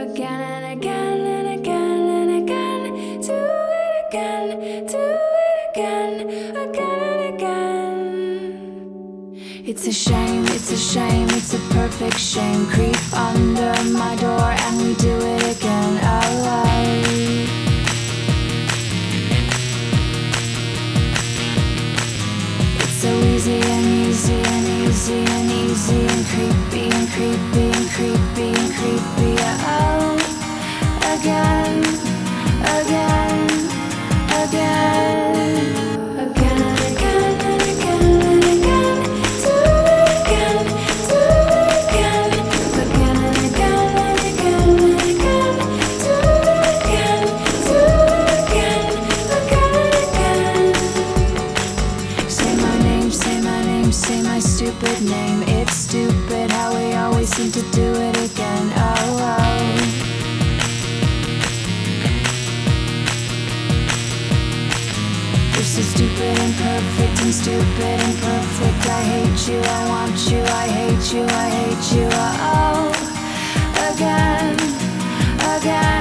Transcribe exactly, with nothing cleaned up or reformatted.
again and again and again and again. Do it again, do it again, again and again. It's a shame, it's a shame, it's a perfect shame. Creep under my door and we do it again. Alright. So easy and easy and easy and easy and creepy and creepy and creepy and creepy. Oh, again, again, again, again and again and again and again. Do it again, do it again, again and again and again and again. Do it again, do it again, again and again. Say my name, say my name, say my stupid name. It's stupid how we always seem to do it again. Oh, oh. You're so stupid and perfect and stupid and perfect. I hate you, I want you, I hate you, I hate you. Oh, again, again.